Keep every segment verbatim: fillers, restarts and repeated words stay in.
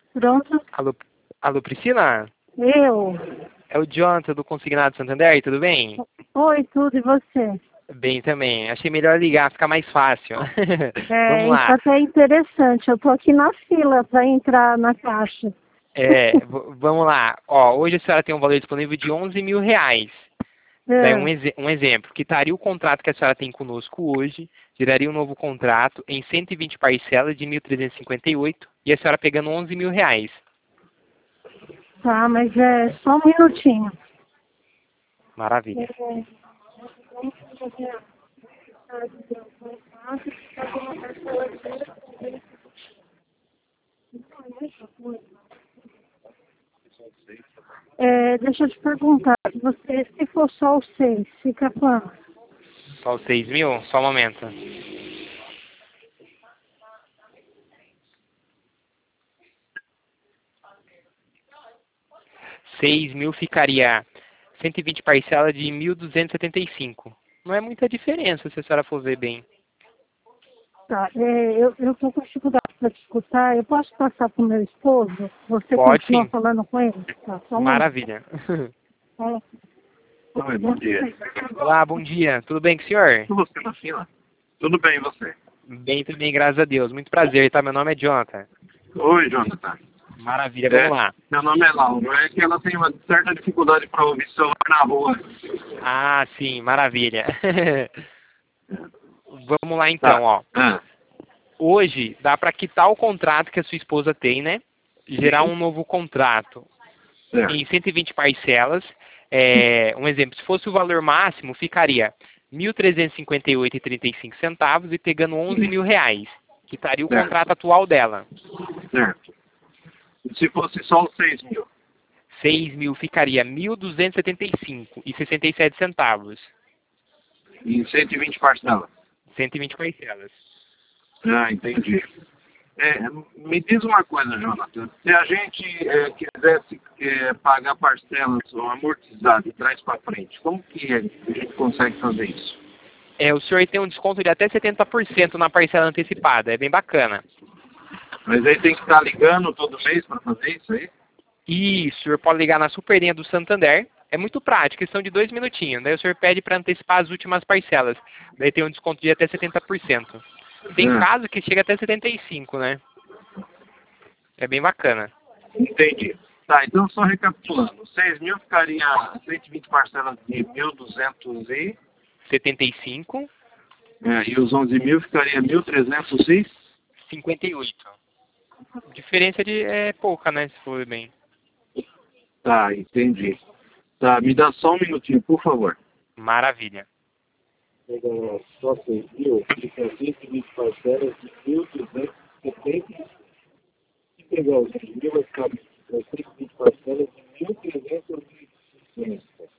Pronto? Alô, alô, Priscila? Eu. É o Jonathan do Consignado Santander, tudo bem? Oi, tudo, e você? Bem também. Achei melhor ligar, fica mais fácil. É, Vamos isso lá. até é interessante. Eu tô aqui na fila para entrar na caixa. É, v- vamos lá. Ó, hoje a senhora tem um valor disponível de onze mil reais. Daí um, É, exe- um exemplo, quitaria o contrato que a senhora tem conosco hoje, geraria um novo contrato em cento e vinte parcelas de mil trezentos e cinquenta e oito e a senhora pegando onze mil reais. tá, mas é só um minutinho. Maravilha. É, deixa eu te perguntar, você, se for só o seis, fica quanto? Só os seis mil? Só um momento. Seis mil ficaria cento e vinte parcelas de mil duzentos e setenta e cinco. Não é muita diferença se a senhora for ver bem. Tá, é, eu, eu tô com dificuldade para te escutar. Eu posso passar pro meu esposo? Você Pode continua sim. falando com ele? Tá, só um minuto. Maravilha. Fala. Oi, bom dia. Olá, bom dia. Tudo bem com o senhor? E você na fila? Tudo bem, e você? Bem também, graças a Deus. Muito prazer, tá? Meu nome é Jonathan. Oi, Jonathan. Maravilha, vamos É, lá. meu nome é Lauro. É que ela tem uma certa dificuldade para ouvir celular na rua. Ah, sim, maravilha. Vamos lá então, Tá. ó. Ah, Hoje dá para quitar o contrato que a sua esposa tem, né? Gerar um novo contrato certo. em cento e vinte parcelas. É, um exemplo, se fosse o valor máximo, ficaria mil trezentos e cinquenta e oito reais e trinta e cinco centavos e pegando onze mil reais. Quitaria o Certo. contrato atual dela. Certo. E se fosse só os seis mil? seis mil ficaria mil duzentos e setenta e cinco reais e sessenta e sete centavos. Em cento e vinte parcelas? cento e vinte parcelas. Ah, entendi. É, me diz uma coisa, Jonathan. Se a gente é, quisesse é, pagar parcelas ou amortizar de trás para frente, como que a gente consegue fazer isso? É, o senhor tem um desconto de até setenta por cento na parcela antecipada. É bem bacana. Mas aí tem que estar ligando todo mês para fazer isso aí? E o senhor pode ligar na Superlinha do Santander. É muito prático, questão de dois minutinhos. Daí o senhor pede para antecipar as últimas parcelas. Daí tem um desconto de até setenta por cento. Tem Ah. caso que chega até setenta e cinco por cento, né? É bem bacana. Entendi. Tá, então só recapitulando. seis mil ficaria cento e vinte parcelas de mil e duzentos e... setenta e cinco, É, e os onze mil ficaria mil trezentos e... cinquenta e oito. Diferença de é pouca, né? Se for bem. Tá, entendi. Tá, me dá só um minutinho, por favor. Maravilha. Pega só seis mil, fica cento e vinte parcelas de mil duzentos e setenta. Se pegar os seis mil, vai ficar cento e vinte parcelas de mil trezentos e cinquenta.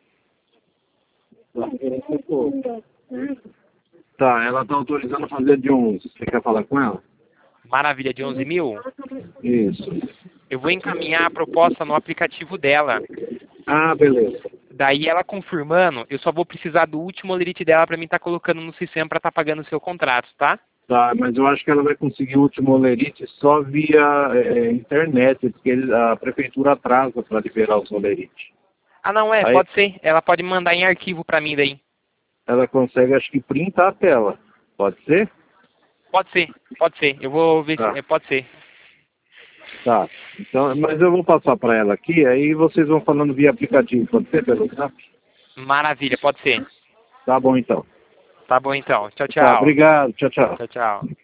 Tá, diferença é pouco. Tá, ela tá autorizando a fazer de onze. Você quer falar com ela? Maravilha, de onze mil. Isso. Eu vou encaminhar a proposta no aplicativo dela. Ah, beleza. Daí ela confirmando, eu só vou precisar do último lerite dela para mim estar colocando no sistema para estar pagando o seu contrato, tá? Tá, mas eu acho que ela vai conseguir o último olerite só via é, internet, porque ele- a prefeitura atrasa para liberar os olerites. Ah, não, é, Aí- pode ser. Ela pode mandar em arquivo para mim daí. Ela consegue, acho que, printar a tela. Pode ser? Pode ser, pode ser. Eu vou ver Tá. se... é, pode ser. Tá. Então, mas eu vou passar para ela aqui, aí vocês vão falando via aplicativo. Pode ser pelo WhatsApp? Maravilha, pode ser. Tá bom, então. Tá bom então. Tchau, Tá, tchau. obrigado. Tchau, tchau. Tchau, tchau.